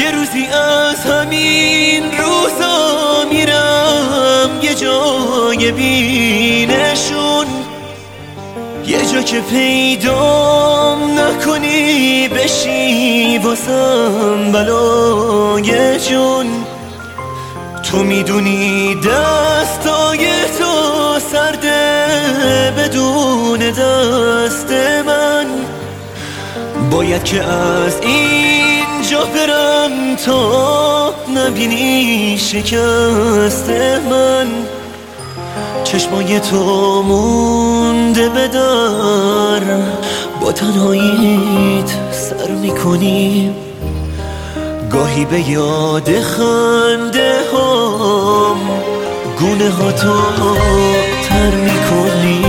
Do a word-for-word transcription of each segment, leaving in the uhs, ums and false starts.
یه روزی از همین روزا میرم یه جای بینشون، یه جا که پیدام نکنی بشی واسم بلای جون. تو میدونی دستای تو سرده بدون دست من، باید که از اینجا برم تا نبینی شکست من. چشمای تو مونده به در، با تنهاییت سر میکنی، گاهی به یاد خنده هم گونه ها تو تر میکنی.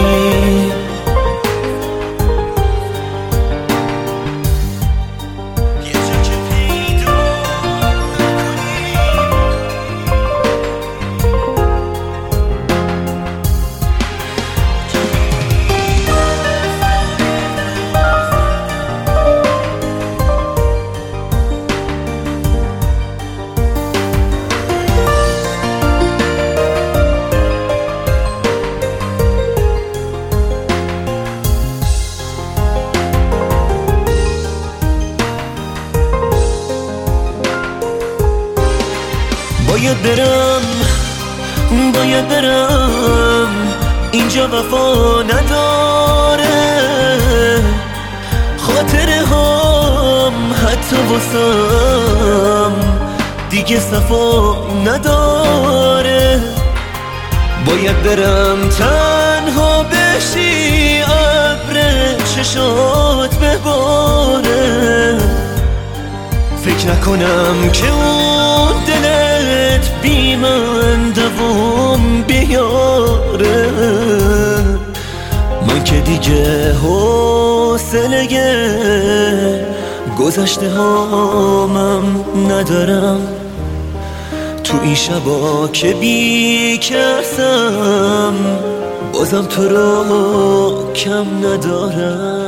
باید برم باید برم اینجا وفا نداره، خاطره هم حتی واسم دیگه صفا نداره. باید برم تنها بشی ابر چشات بباره، فکر نکنم که اون دلت بی من دوام بیاره. من که دیگه حوصله گذشته هامم ندارم، تو این شبا که بی کسم بازم تو رو کم ندارم.